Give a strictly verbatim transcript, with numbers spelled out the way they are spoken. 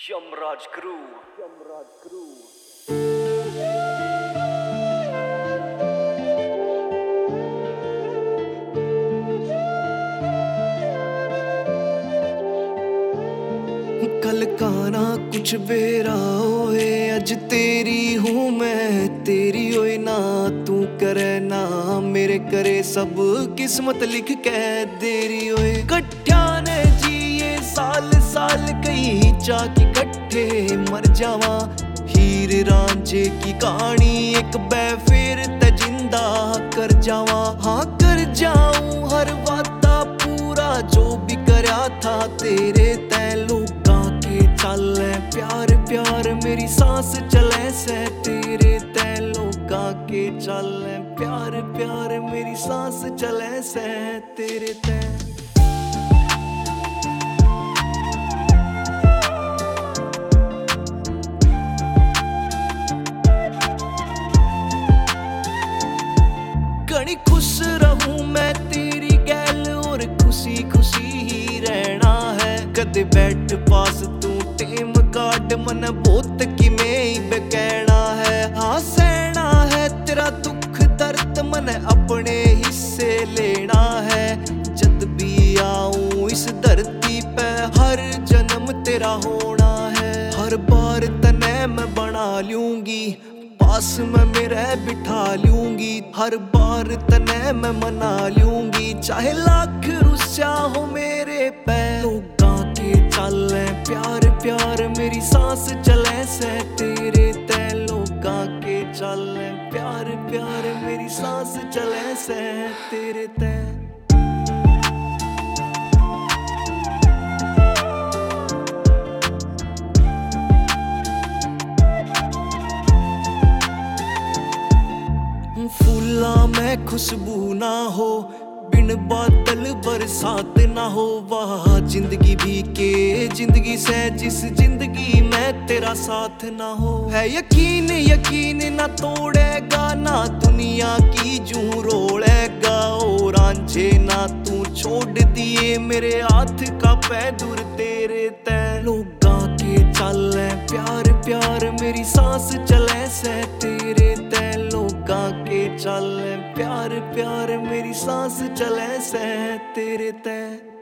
Yamraj crew Yamraj crew कल का ना कुछ बेरा होए, अज तेरी हूँ मैं तेरी होए ना तू करे ना मेरे करे सब किस्मत लिख के देरी होए। कट्ठा ने जिए साल साल कई चाक इकट्ठे मर जावा, हीर रांझे की कहानी एक बै फिर ते जिंदा कर जावा। हाँ कर जाऊं हर वादा पूरा जो भी करया था तेरे तै लोकां के चले प्यार प्यार मेरी सांस चले से तेरे तै लोकां के चले प्यार प्यार मेरी सांस चले से तेरे तै। घनी खुश रहूं मैं तेरी गैल और खुशी खुशी ही रहना है। कदे बैठ पास तू टेम काट मन बहुत कि मैं ही कहना है। हाँ सहना है तेरा दुख दर्द मन अपने हिस्से लेना है। जब भी आऊं इस धरती पे हर जन्म तेरा होना है। हर बार तने मैं बना लूंगी पास में मेरे बिठा लूंगी, हर बार तने मैं मना लूंगी चाहे लाख रुस्या हो मेरे पे। लोगां के चले प्यार प्यार मेरी सांस चले से तेरे तै लोगां के चले प्यार प्यार मेरी सांस चले से तेरे तै। फूला में खुशबू ना हो बिन बादल बरसात ना हो, वाह जिंदगी भी के जिंदगी से जिस जिंदगी में तेरा साथ ना हो। है यकीन यकीन ना तोड़ेगा ना दुनिया की जू रोड़ेगा, और रांझे ना तू छोड़ दिए मेरे हाथ का पैदुर तेरे तै। लोगां के चले प्यार प्यार मेरी सांस चले से तेरे तै लोगां के चले प्यार प्यार मेरी सांस चले से तेरे तै।